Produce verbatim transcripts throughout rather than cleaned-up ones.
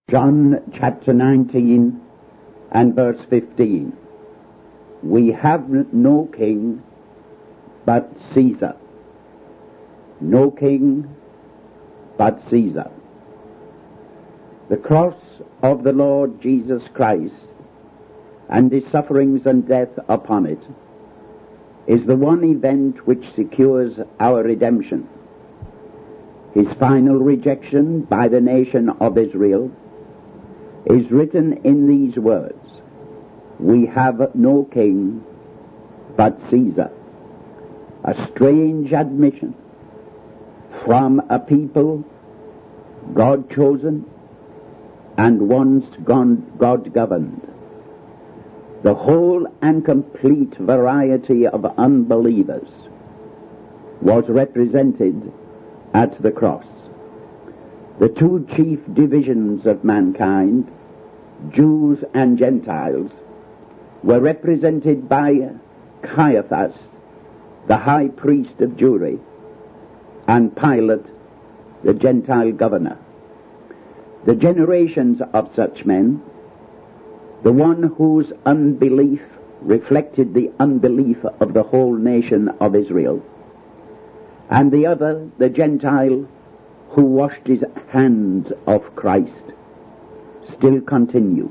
John chapter nineteen and verse fifteen. We have no king but Caesar. No king but Caesar. The cross of the Lord Jesus Christ and his sufferings and death upon it is the one event which secures our redemption. His final rejection by the nation of Israel is written in these words: we have no king but Caesar. A strange admission from a people God chosen and once God governed. The whole and complete variety of unbelievers was represented at the cross. The two chief divisions of mankind, Jews and Gentiles, were represented by Caiaphas, the high priest of Jewry, and Pilate, the Gentile governor. The generations of such men, the one whose unbelief reflected the unbelief of the whole nation of Israel, and the other, the Gentile, who washed his hands of Christ, still continue.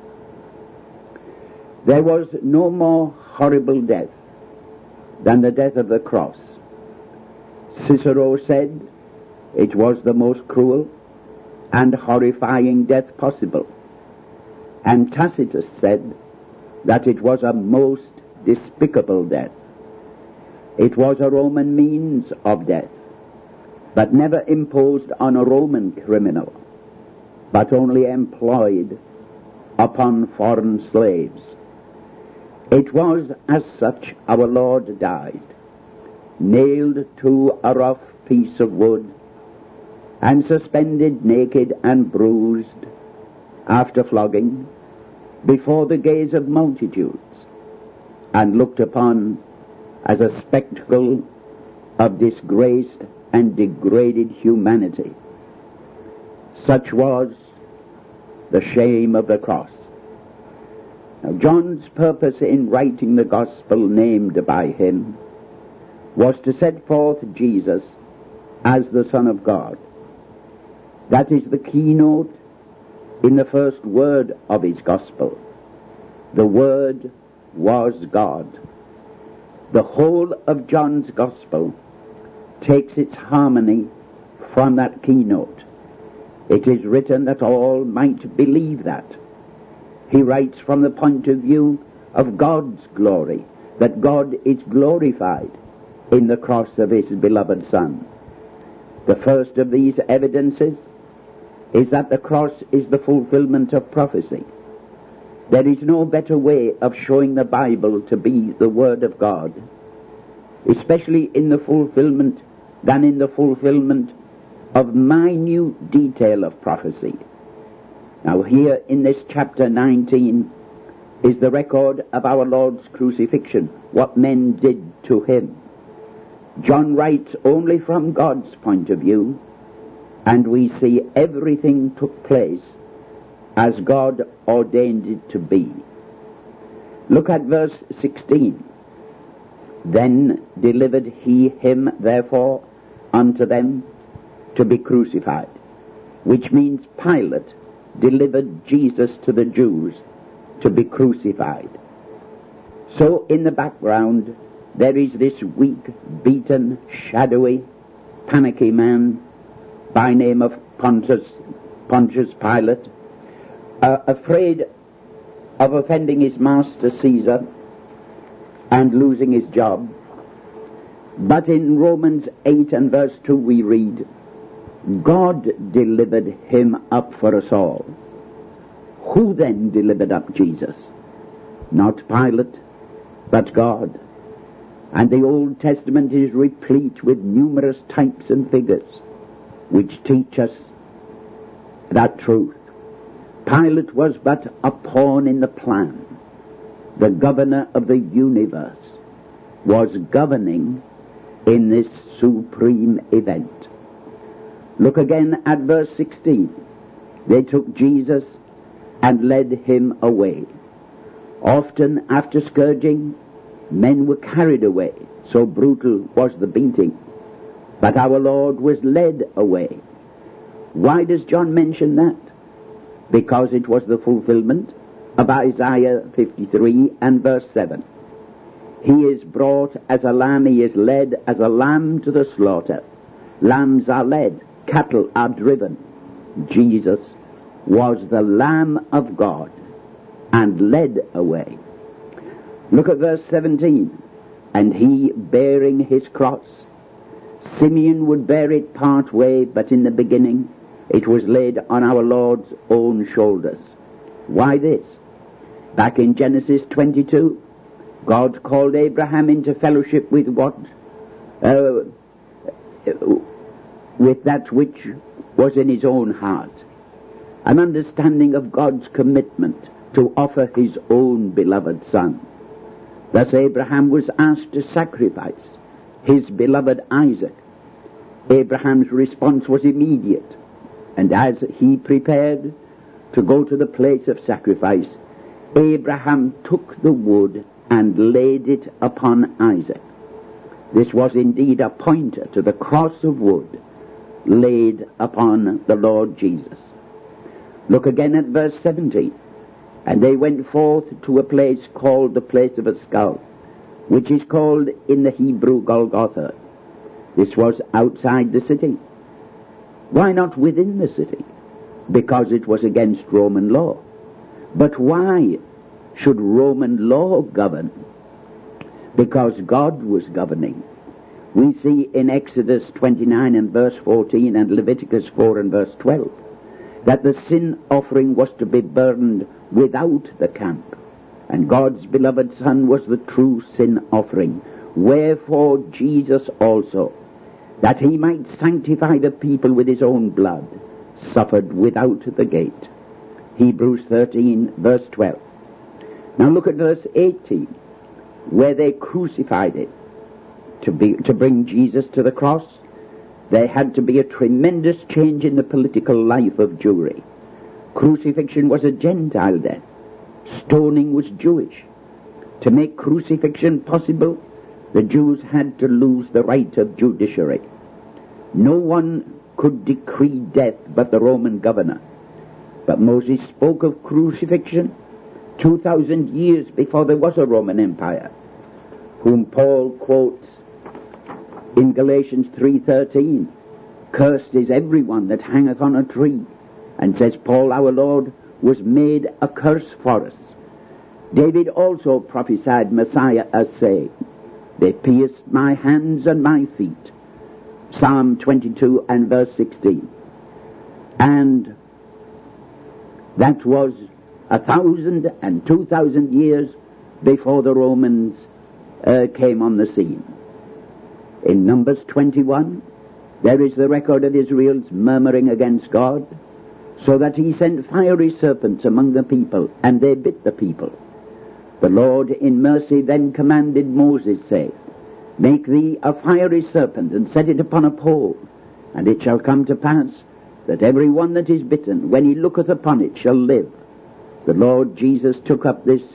There was no more horrible death than the death of the cross. Cicero said it was the most cruel and horrifying death possible, and Tacitus said that it was a most despicable death. It was a Roman means of death, but never imposed on a Roman criminal, but only employed upon foreign slaves. It was as such our Lord died, nailed to a rough piece of wood, and suspended naked and bruised after flogging before the gaze of multitudes, and looked upon as a spectacle of disgraced and degraded humanity. Such was the shame of the cross. Now, John's purpose in writing the gospel named by him was to set forth Jesus as the Son of God. That is the keynote in the first word of his gospel. The Word was God. The whole of John's gospel takes its harmony from that keynote. It is written that all might believe that. He writes from the point of view of God's glory, that God is glorified in the cross of his beloved Son. The first of these evidences is that the cross is the fulfillment of prophecy. There is no better way of showing the Bible to be the Word of God, especially in the fulfillment, than in the fulfillment of minute detail of prophecy. Now here in this chapter nineteen is the record of our Lord's crucifixion, what men did to him. John writes only from God's point of view, and we see everything took place as God ordained it to be. Look at verse sixteen. Then delivered he him therefore unto them to be crucified, which means Pilate delivered Jesus to the Jews to be crucified. So in the background there is this weak, beaten, shadowy, panicky man by name of Pontius, Pontius Pilate, uh, afraid of offending his master Caesar and losing his job. But in Romans eight and verse two we read, God delivered him up for us all. Who then delivered up Jesus? Not Pilate, but God. And the Old Testament is replete with numerous types and figures which teach us that truth. Pilate was but a pawn in the plan. The governor of the universe was governing in this supreme event. Look again at verse sixteen. They took Jesus and led him away. Often after scourging, men were carried away, so brutal was the beating. But our Lord was led away. Why does John mention that? Because it was the fulfillment of Isaiah fifty-three and verse seven. He is brought as a lamb, he is led as a lamb to the slaughter. Lambs are led, cattle are driven. Jesus was the Lamb of God and led away. Look at verse seventeen. And he bearing his cross. Simeon would bear it part way, but in the beginning it was laid on our Lord's own shoulders. Why this? Back in Genesis twenty-two, God called Abraham into fellowship with what? Uh, with that which was in his own heart. An understanding of God's commitment to offer his own beloved son. Thus Abraham was asked to sacrifice his beloved Isaac. Abraham's response was immediate, and as he prepared to go to the place of sacrifice, Abraham took the wood and laid it upon Isaac. This was indeed a pointer to the cross of wood laid upon the Lord Jesus. Look again at verse seventeen. And they went forth to a place called the place of a skull, which is called in the Hebrew Golgotha. This was outside the city. Why not within the city? Because it was against Roman law. But why should Roman law govern? Because God was governing. We see in Exodus twenty-nine and verse fourteen and Leviticus four and verse twelve that the sin offering was to be burned without the camp, and God's beloved Son was the true sin offering. Wherefore Jesus also, that he might sanctify the people with his own blood, suffered without the gate. Hebrews thirteen verse twelve. Now look at verse eighteen, where they crucified it. To be, to bring Jesus to the cross, there had to be a tremendous change in the political life of Jewry. Crucifixion was a Gentile death. Stoning was Jewish. To make crucifixion possible, the Jews had to lose the right of judiciary. No one could decree death but the Roman governor. But Moses spoke of crucifixion two thousand years before there was a Roman Empire, whom Paul quotes in Galatians three thirteen. Cursed is everyone that hangeth on a tree. And says Paul, our Lord was made a curse for us. David also prophesied Messiah as saying, they pierced my hands and my feet. Psalm twenty-two and verse sixteen. And that was a thousand and two thousand years before the Romans uh, came on the scene. In Numbers twenty-one, there is the record of Israel's murmuring against God, so that he sent fiery serpents among the people, and they bit the people. The Lord in mercy then commanded Moses, saying, make thee a fiery serpent, and set it upon a pole, and it shall come to pass, that every one that is bitten, when he looketh upon it, shall live. The Lord Jesus took up this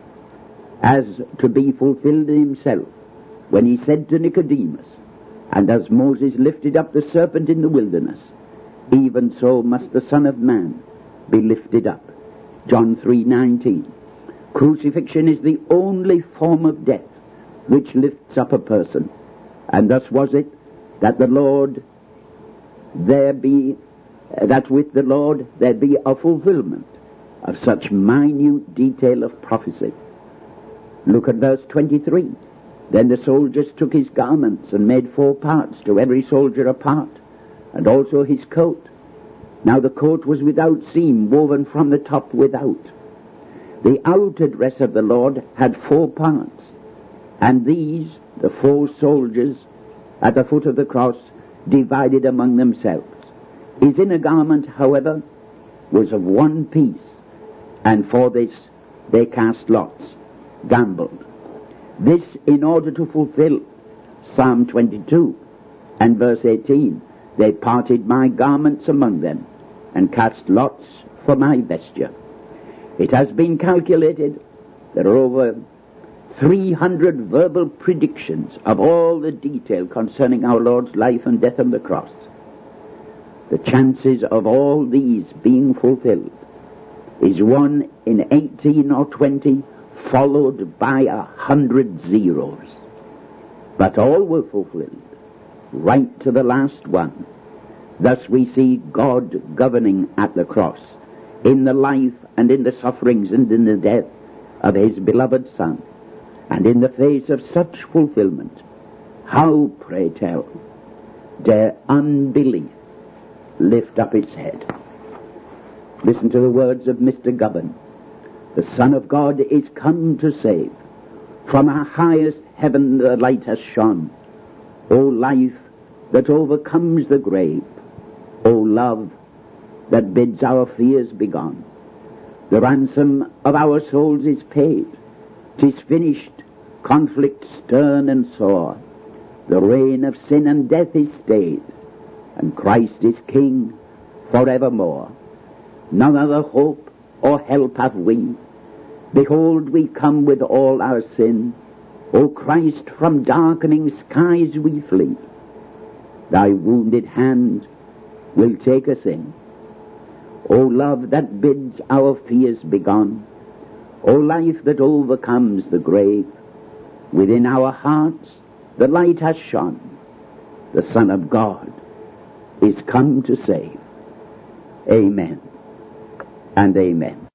as to be fulfilled in himself, when he said to Nicodemus, and as Moses lifted up the serpent in the wilderness, even so must the Son of Man be lifted up. John three nineteen. Crucifixion is the only form of death which lifts up a person. And thus was it that the Lord there be, that with the Lord there be a fulfillment of such minute detail of prophecy. Look at verse twenty-three. Then the soldiers took his garments and made four parts, to every soldier a part, and also his coat. Now the coat was without seam, woven from the top without. The outer dress of the Lord had four parts, and these, the four soldiers at the foot of the cross, divided among themselves. His inner garment, however, was of one piece, and for this they cast lots, gambled. This in order to fulfill Psalm twenty-two and verse eighteen. They parted my garments among them, and cast lots for my vesture. It has been calculated there are over three hundred verbal predictions of all the detail concerning our Lord's life and death on the cross. The chances of all these being fulfilled is one in eighteen or twenty, followed by a hundred zeros. But all were fulfilled, right to the last one. Thus we see God governing at the cross, in the life and in the sufferings and in the death of his beloved Son. And in the face of such fulfillment, how, pray tell, dare unbelief lift up its head? Listen to the words of Mister Gubbin. The Son of God is come to save. From our highest heaven the light has shone. O life that overcomes the grave, O love that bids our fears begone. The ransom of our souls is paid. 'Tis finished, conflict stern and sore. The reign of sin and death is stayed, and Christ is King forevermore. None other hope or help have we. Behold, we come with all our sin. O Christ, from darkening skies we flee. Thy wounded hand will take us in. O love that bids our fears begone. O life that overcomes the grave. Within our hearts the light has shone. The Son of God is come to save. Amen and amen.